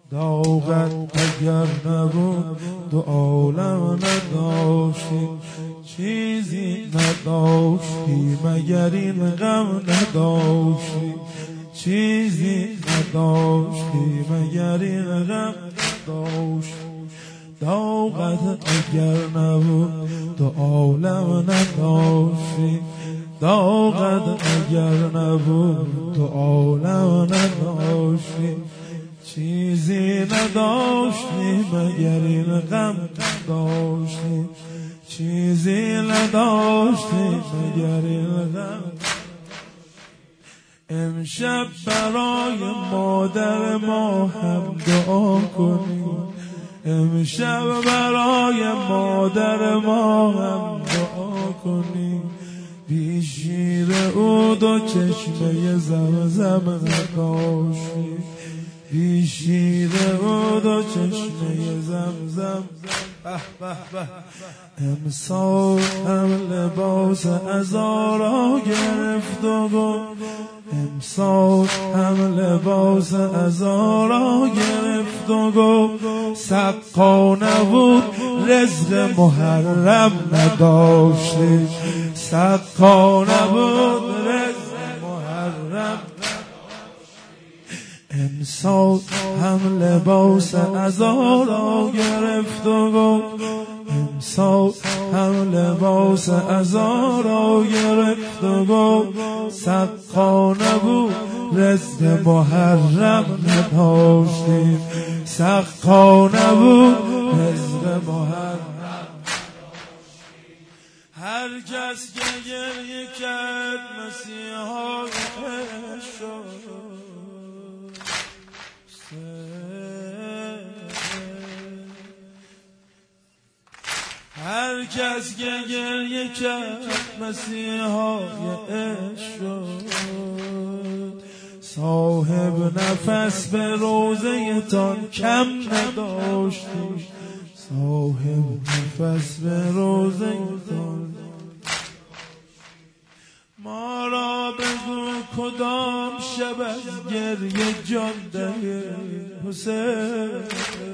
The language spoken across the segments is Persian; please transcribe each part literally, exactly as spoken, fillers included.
داغت اگر نبود دو عالم نداشتی، چیزی نداشتی مگر این غم نداشتی، چیزی نداشتی مگر این غم نداشتی. داغت اگر نبود دو عالم نداشتی، داغت اگر نبود دو عالم نداشتی، چیزی نداشتی مگر این غم نداشتی، چیزی نداشتی مگر این غم. امشب برای مادر ما هم دعا کنیم، امشب برای مادر ما هم دعا کنیم. بی شیر او دو چشمه زمزم نداشتی، بی شیر او دو چشمه زمزم. امسال هم لباس عزا گرفت و گفت، امسال هم لباس عزا را گرفت و گفت، سقا نبود رزق محرم نداشتی، سقا نبود رزق محرم. امسال هم لباس عزا را گرفت و گفت، امسال هم لباس عزا را گرفت و گفت، سقا نبود رزق محرم نداشتیم، سقا نبود رزق محرم. هر کس که گریه کرد مسیحای عشق شد، هر کس که گریه کرد مسیحای عشق شد. صاحب نفس به روزه تان کم نداشتی، صاحب نفس به روزه تان. ما را بگو کدام شب از گریه جان دهی حسین،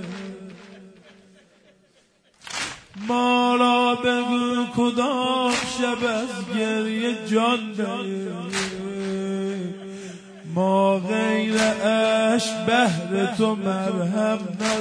ما را بگو کدام شب از گریه جان دهی. ما غیر عشق بهر تو مرهم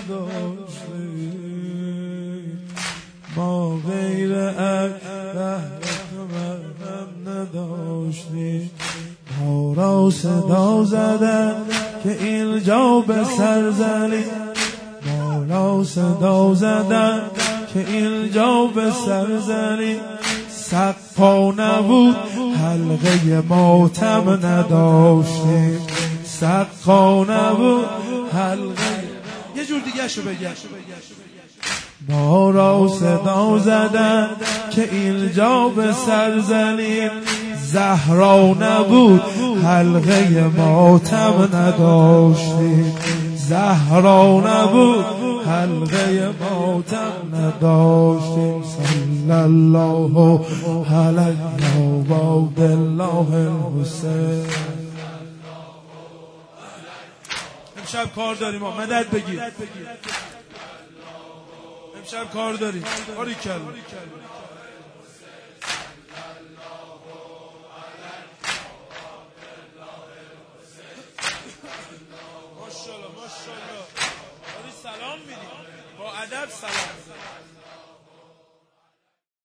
نداشتیم، ما غیر عشق بهر تو مرهم نداشتیم. ما را صدا زدن که اینجا به سر زنی، ما را صدا زدن که اینجا به سر زنی. سقا نبود حلقه ماتم نداشتیم، سقا نبود حلقه. یه جور دیگه شو بگم. ما را صدا زدن که اینجا به سر زنیم، زهرا نبود حلقه ماتم نداشتیم، زهرا نبود حلقه ماتم نداشتیم. صلی الله علیه و عبدالله الحسین. امشب کار داریم، مدد بگیر، امشب کار داریم. آری کل ماشاءالله ماشاءالله. آری سلام میدیم با ادب، سلام.